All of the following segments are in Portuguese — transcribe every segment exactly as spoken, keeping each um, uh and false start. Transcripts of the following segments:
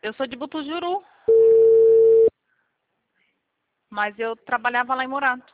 Eu sou de Butujuru. Mas eu trabalhava lá em Morato.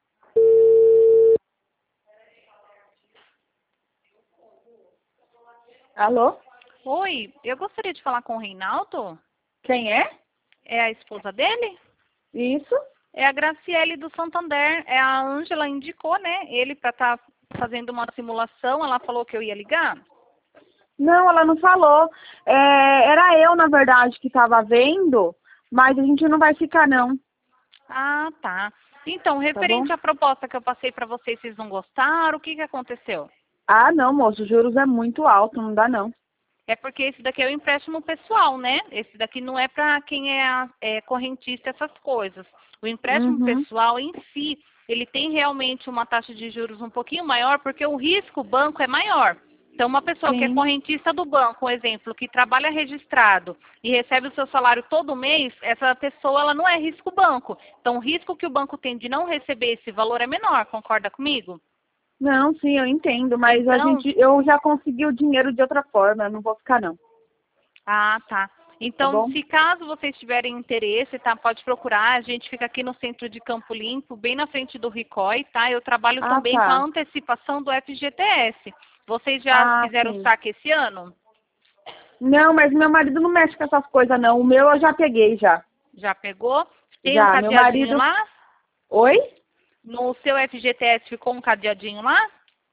Alô? Oi, eu gostaria de falar com o Reinaldo. Quem é? É a esposa dele? Isso? É a Graciele do Santander. É a Ângela indicou, né? Ele para estar fazendo uma simulação. Ela falou que eu ia ligar. Não, ela não falou. É, era eu, na verdade, que estava vendo, mas a gente não vai ficar, não. Ah, tá. Então, Tá bom? referente à proposta que eu passei para vocês, vocês não gostaram? O que, que aconteceu? Ah, não, moço, os juros é muito alto, não dá, não. É porque esse daqui é o empréstimo pessoal, né? Esse daqui não é para quem é, é correntista, essas coisas. O empréstimo Uhum. pessoal em si, ele tem realmente uma taxa de juros um pouquinho maior, porque o risco banco é maior. Então, uma pessoa que é Sim. correntista do banco, um exemplo, que trabalha registrado e recebe o seu salário todo mês, essa pessoa ela não é risco banco. Então, o risco que o banco tem de não receber esse valor é menor, concorda comigo? Não, sim, eu entendo, mas a Então, gente, eu já consegui o dinheiro de outra forma, eu não vou ficar, não. ah, tá. Tá Então, bom? se caso vocês tiverem interesse, tá? Pode procurar. A gente fica aqui no centro de Campo Limpo, bem na frente do Ricói, tá? Eu trabalho Ah, também com a tá. antecipação do F G T S. Vocês já Ah, fizeram o sim. saque esse ano? Não, mas meu marido não mexe com essas coisas, não. O meu eu já peguei, já. Já pegou? Tem um Já, meu cadeadinho marido... lá? Oi? No seu F G T S ficou um cadeadinho lá?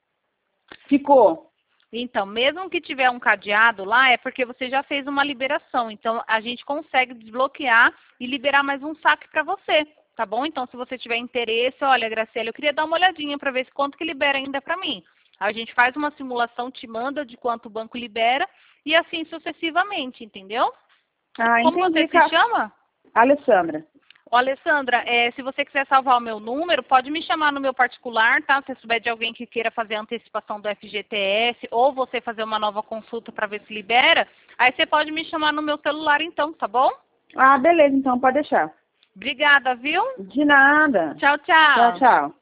Ficou. Então, mesmo que tiver um cadeado lá, é porque você já fez uma liberação. Então, a gente consegue desbloquear e liberar mais um saque para você, tá bom? Então, se você tiver interesse, olha, Graciela, eu queria dar uma olhadinha para ver se quanto que libera ainda para mim. A gente faz uma simulação, te manda de quanto o banco libera e assim sucessivamente, entendeu? Ah, Como você entendi, se cara. chama? Alessandra. Ô, Alessandra, é, se você quiser salvar o meu número, pode me chamar no meu particular, tá? Se souber de alguém que queira fazer a antecipação do F G T S ou você fazer uma nova consulta para ver se libera, aí você pode me chamar no meu celular então, tá bom? Ah, beleza, então pode deixar. Obrigada, viu? De nada. Tchau, Tchau, tchau. tchau.